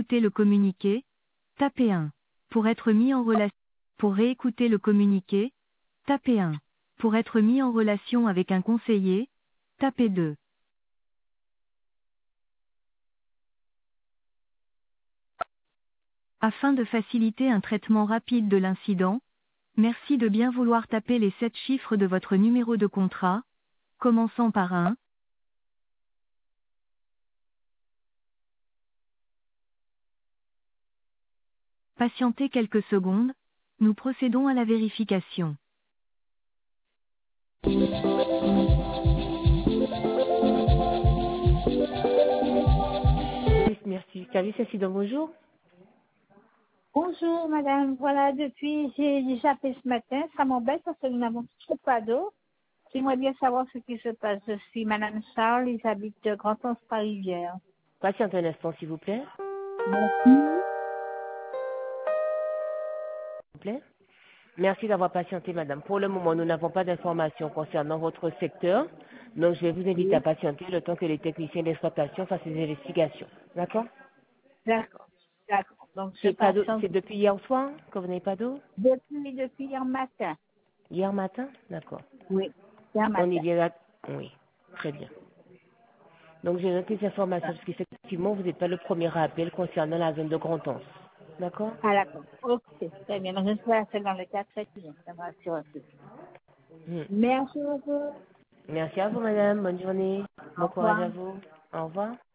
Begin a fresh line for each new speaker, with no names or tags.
réécouter le communiqué, tapez 1. Pour être mis en relation. Pour réécouter le communiqué, tapez 1. Pour être mis en relation avec un conseiller, tapez 2. Afin de faciliter un traitement rapide de l'incident, merci de bien vouloir taper les 7 chiffres de votre numéro de contrat, commençant par 1. Patientez quelques secondes, nous procédons à la vérification. Merci. Service Incident, bonjour.
Bonjour madame, voilà j'ai déjà appelé ce matin, ça m'embête parce que nous n'avons toujours pas d'eau. J'aimerais bien savoir ce qui se passe. Je suis madame Charles, j'habite de Grand-Anse-Par-Rivière.
Patientez un instant, s'il vous plaît.
Merci.
S'il vous plaît. Merci d'avoir patienté, madame. Pour le moment, nous n'avons pas d'informations concernant votre secteur. Donc, je vais vous inviter à
Oui,
patienter le temps que les techniciens d'exploitation fassent des investigations. D'accord?
d'accord, d'accord. Donc je patiente
C'est depuis hier soir que vous n'avez pas d'eau?
depuis hier matin.
Hier matin? D'accord.
Oui, hier
On est
matin.
bien là. Oui, très bien. Donc, j'ai noté ces informations parce qu'effectivement, vous n'êtes pas le premier appel concernant la zone de Grand-Anse. D'accord?
Ah d'accord, ok, très bien. Donc je suis à dans le cas très bien, ça me rassure un peu.
Hmm.
Merci beaucoup.
Merci à vous, madame. Bonne journée.
Au
Bon courage
revoir.
à vous. Au revoir.